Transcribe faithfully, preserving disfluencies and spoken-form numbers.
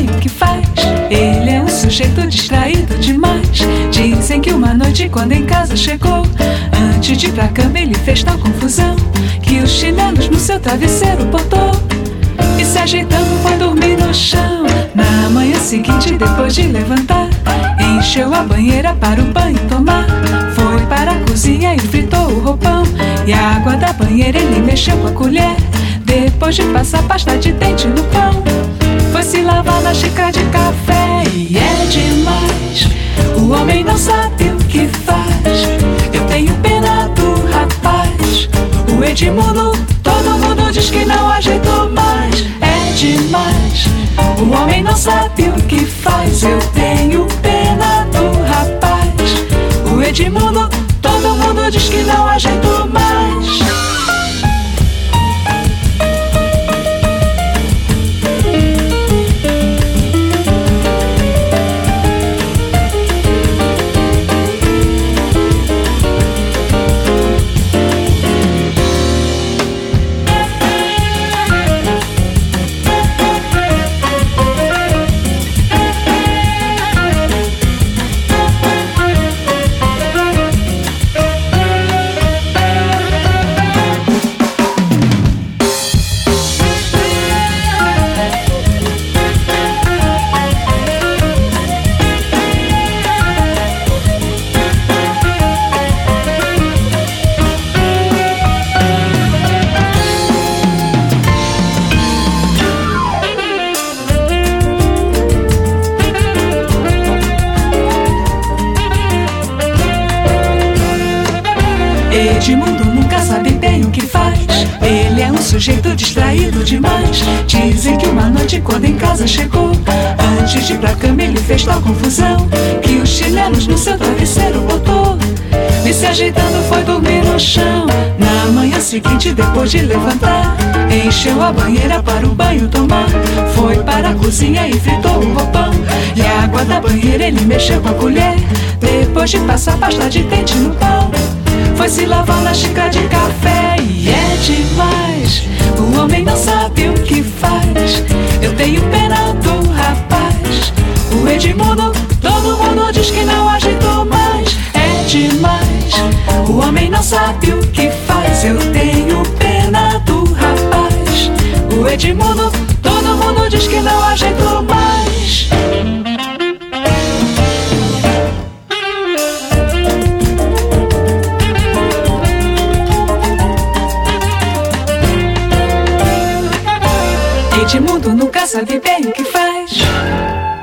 bem o que faz. Ele é um sujeito distraído demais. Dizem que uma noite quando em casa chegou, antes de ir pra cama ele fez tal confusão que os chinelos no seu travesseiro botou e se ajeitando foi dormir no chão. Na manhã seguinte, depois de levantar, encheu a banheira para o banho tomar. Foi para a cozinha e fritou o roupão, e a água da banheira ele mexeu com a colher. Depois de passar pasta de dente no pão, foi se lavar na xícara de café. E é demais, o homem não sabe o que faz. Eu tenho pena do rapaz. O Edmundo, todo mundo diz que não ajeitou mais. É demais, o homem não sabe o que faz. Eu tenho pena do rapaz. O Edmundo, todo mundo diz que não ajeitou mais. Edmundo nunca sabe bem o que faz. Ele é um sujeito distraído demais. Dizem que uma noite quando em casa chegou, antes de ir pra cama ele fez tal confusão que os chinelos no seu travesseiro botou e se ajeitando foi dormir no chão. Na manhã seguinte, depois de levantar, encheu a banheira para o banho tomar. Foi para a cozinha e fritou o roupão, e a água da banheira ele mexeu com a colher. Depois de passar pasta de dente no pão, foi se lavar na xícara de café. E é demais, o homem não sabe o que faz. Eu tenho pena do rapaz. O Edmundo, todo mundo diz que não ajeitou mais. É demais, o homem não sabe o que faz. Eu tenho pena do rapaz. O Edmundo, todo mundo diz que não ajeitou mais. Edmundo nunca sabe bem o que faz.